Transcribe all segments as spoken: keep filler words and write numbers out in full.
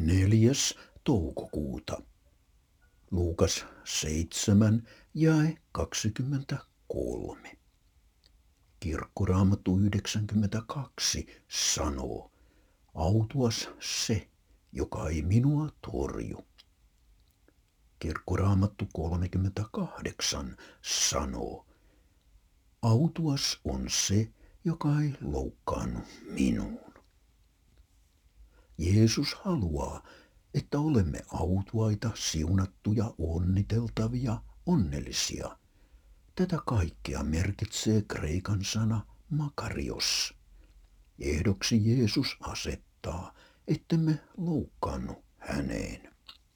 Neljäs toukokuuta. Luukas seitsemän jae kaksikymmentäkolme. Kirkkoraamattu yhdeksänkymmentäkaksi sanoo, autuas se, joka ei minua torju. Kirkkoraamattu kolmekymmentäkahdeksan sanoo, autuas on se, joka ei loukkaannu minuun. Jeesus haluaa, että olemme autuaita, siunattuja, onniteltavia, onnellisia. Tätä kaikkea merkitsee kreikan sana makarios. Ehdoksi Jeesus asettaa, ettemme loukkaannu häneen.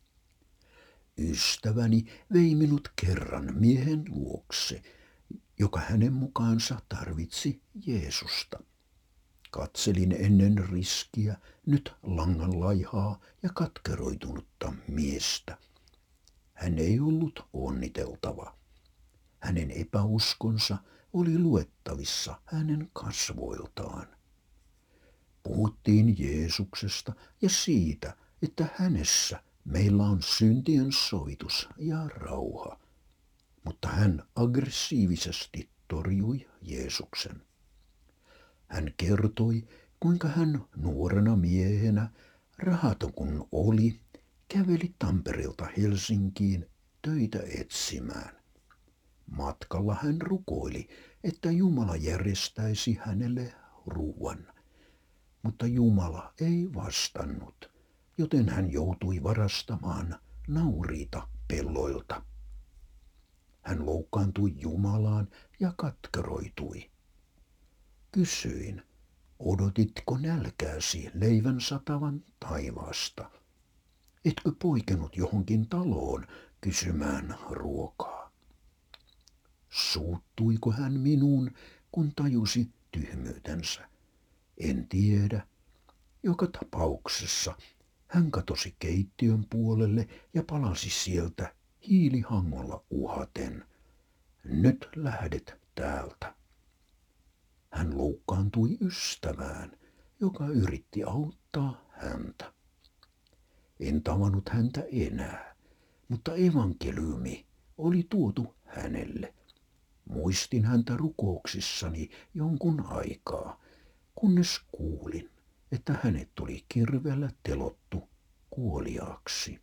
Ystäväni vei minut kerran miehen luokse, joka hänen mukaansa tarvitsi Jeesusta. Katselin ennen riskiä nyt langanlaihaa ja katkeroitunutta miestä. Hän ei ollut onniteltava. Hänen epäuskonsa oli luettavissa hänen kasvoiltaan. Puhuttiin Jeesuksesta ja siitä, että hänessä meillä on syntien sovitus ja rauha. Mutta hän aggressiivisesti torjui Jeesuksen. Hän kertoi, kuinka hän nuorena miehenä, rahaton kun oli, käveli Tampereelta Helsinkiin töitä etsimään. Matkalla hän rukoili, että Jumala järjestäisi hänelle ruuan. Mutta Jumala ei vastannut, joten hän joutui varastamaan nauriita pelloilta. Hän loukkaantui Jumalaan ja katkeroitui. Kysyin, odotitko nälkääsi leivän satavan taivaasta? Etkö poikenut johonkin taloon kysymään ruokaa? Suuttuiko hän minuun, kun tajusi tyhmyytensä? En tiedä. Joka tapauksessa hän katosi keittiön puolelle ja palasi sieltä hiilihangolla uhaten. Nyt lähdet täältä. Hän loukkaantui ystävään, joka yritti auttaa häntä. En tavannut häntä enää, mutta evankeliumi oli tuotu hänelle. Muistin häntä rukouksissani jonkun aikaa, kunnes kuulin, että hänet oli kirveellä telottu kuoliaaksi.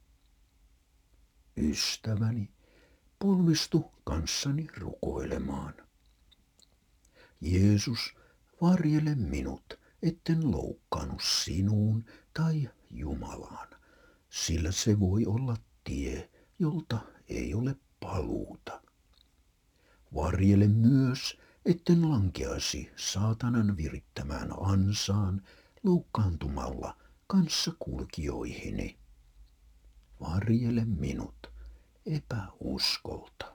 Ystäväni polvistu kanssani rukoilemaan. Jeesus, varjele minut, etten loukkaannu sinuun tai Jumalaan, sillä se voi olla tie, jolta ei ole paluuta. Varjele myös, etten lankeaisi saatanan virittämään ansaan loukkaantumalla kanssakulkijoihini. Varjele minut epäuskolta.